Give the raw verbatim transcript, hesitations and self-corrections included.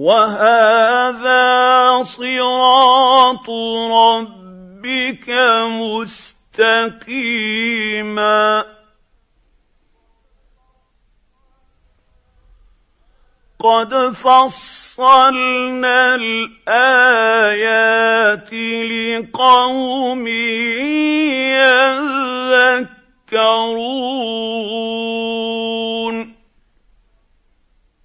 وهذا صراط ربك مستقيما قد فصلنا الآيات لقوم يذكرون